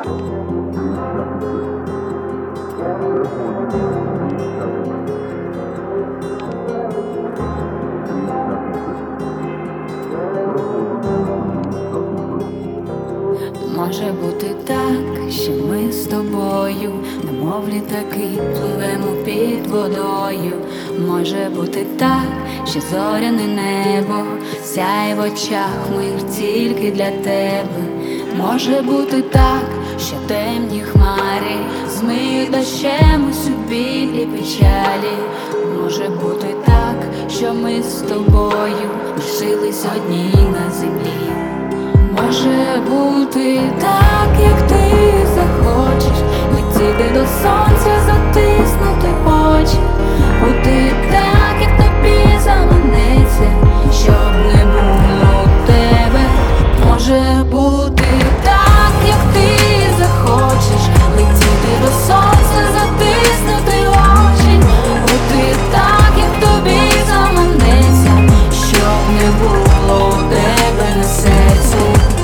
Може бути так, що ми з тобою, немов літаки, пливемо під водою. Може бути так, що зоряне небо сяє в очах моїх тільки для тебе. Може бути так, що темні хмари змиють дощем усю біль і печалі. Може бути так, що ми з тобою лишились одні на землі. Може бути так, як ти захочеш, летіти до сонця, затиснути очі, бути так, як тобі заманеться, щоб не було у тебе. Може бути так, як ти захочеш, летіти до сонця, затиснути очі, бути так, як тобі заманеться, щоб не було у тебе на серці.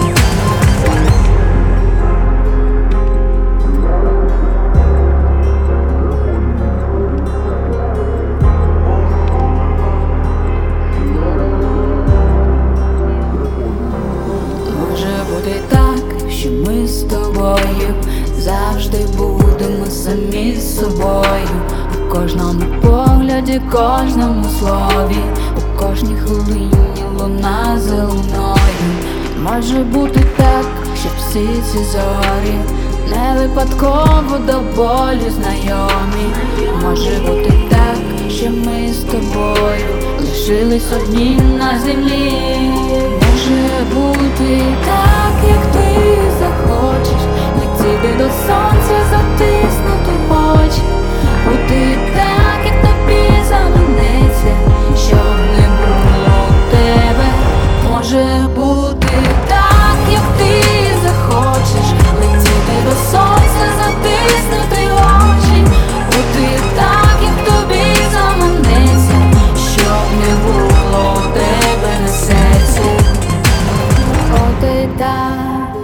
Ми з тобою завжди будемо самі з собою. У кожному погляді, кожному слові, у кожній хвилині луна за луною. Може бути так, що всі ці зорі не випадково до болю знайомі. Може бути так, що ми з тобою лишились одні на землі. Може бути так, як ти захочеш, летіти до сонця, затиснути очі, бути так, як тобі заманеться, щоб не було у тебе. Може бути так, як ти захочеш, летіти до сонця, затиснути очі, бути так, як тобі заманеться, щоб не було у тебе на серці. Бути так,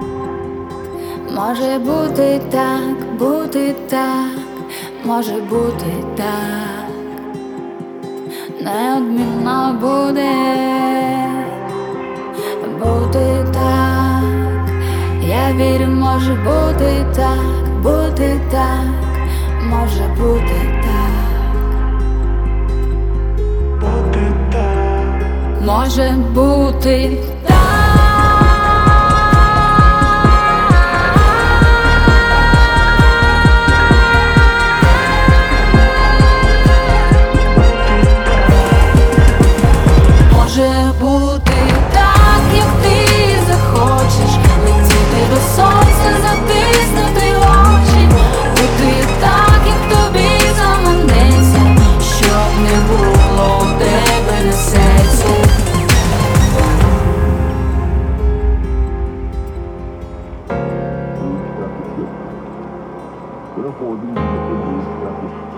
може бути так, бути так, може бути так, неодмінно буде бути так. Я вірю, може бути так, бути так, може бути так, бути так, може бути так. Може бути так, як ти захочеш, летіти до сонця, затиснути очі, бути так, як тобі заманеться, щоб не було у тебе на серці. Переходимо до